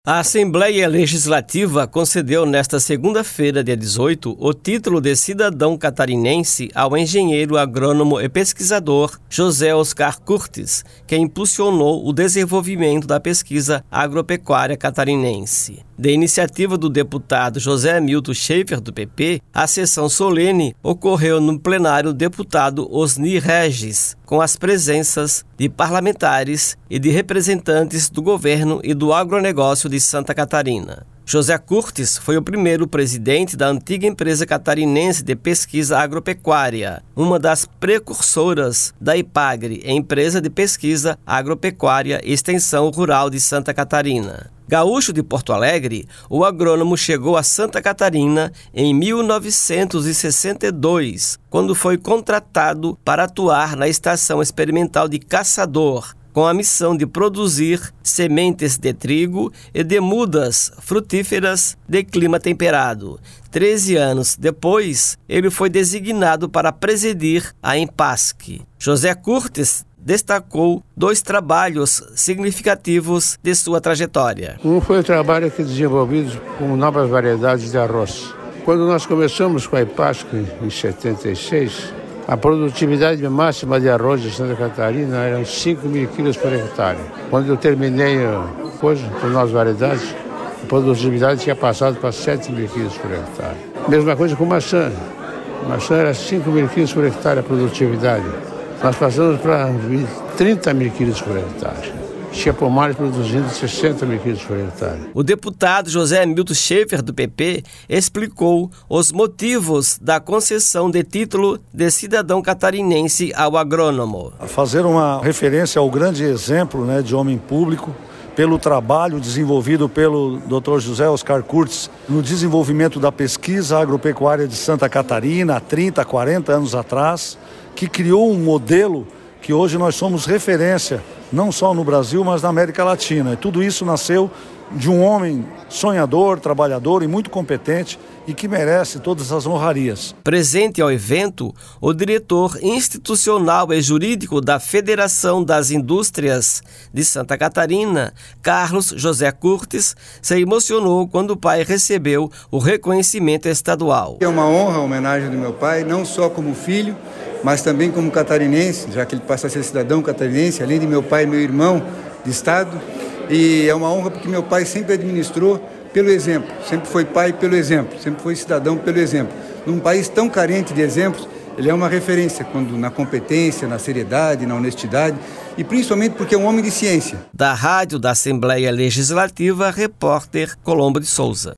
A Assembleia Legislativa concedeu nesta segunda-feira, dia 18, o título de cidadão catarinense ao engenheiro agrônomo e pesquisador José Oscar Curtis, que impulsionou o desenvolvimento da pesquisa agropecuária catarinense. De iniciativa do deputado José Milton Schaeffer, do PP, a sessão solene ocorreu no plenário deputado Osni Regis, com as presenças de parlamentares e de representantes do governo e do agronegócio de Santa Catarina. José Curtis foi o primeiro presidente da antiga empresa catarinense de pesquisa agropecuária, uma das precursoras da IPAGRE, empresa de pesquisa agropecuária e extensão rural de Santa Catarina. Gaúcho de Porto Alegre, o agrônomo chegou a Santa Catarina em 1962, quando foi contratado para atuar na Estação Experimental de Caçador, com a missão de produzir sementes de trigo e de mudas frutíferas de clima temperado. 13 anos depois, ele foi designado para presidir a EMPASC. José Curtis destacou 2 trabalhos significativos de sua trajetória. Um foi o trabalho que desenvolvido com novas variedades de arroz. Quando nós começamos com a EMPASC em 76, a produtividade máxima de arroz de Santa Catarina era 5.000 quilos por hectare. Quando eu terminei com novas variedades, a produtividade tinha passado para 7.000 quilos por hectare. Mesma coisa com maçã. Maçã era 5.000 quilos por hectare a produtividade. Nós passamos para 30.000 quilos por hectare. Tinha pomares produzindo 60.000 quilos por hectare. O deputado José Milton Schaeffer, do PP, explicou os motivos da concessão de título de cidadão catarinense ao agrônomo. Fazer uma referência ao grande exemplo, de homem público, pelo trabalho desenvolvido pelo Dr. José Oscar Curtis no desenvolvimento da pesquisa agropecuária de Santa Catarina há 30, 40 anos atrás, que criou um modelo que hoje nós somos referência, não só no Brasil, mas na América Latina. E tudo isso nasceu de um homem sonhador, trabalhador e muito competente e que merece todas as honrarias. Presente ao evento, o diretor institucional e jurídico da Federação das Indústrias de Santa Catarina, Carlos José Curtis, se emocionou quando o pai recebeu o reconhecimento estadual. É uma honra a homenagem do meu pai, não só como filho, mas também como catarinense, já que ele passa a ser cidadão catarinense, além de meu pai e meu irmão de estado. E é uma honra porque meu pai sempre administrou pelo exemplo, sempre foi pai pelo exemplo, sempre foi cidadão pelo exemplo. Num país tão carente de exemplos, ele é uma referência na competência, na seriedade, na honestidade e principalmente porque é um homem de ciência. Da Rádio da Assembleia Legislativa, repórter Colombo de Souza.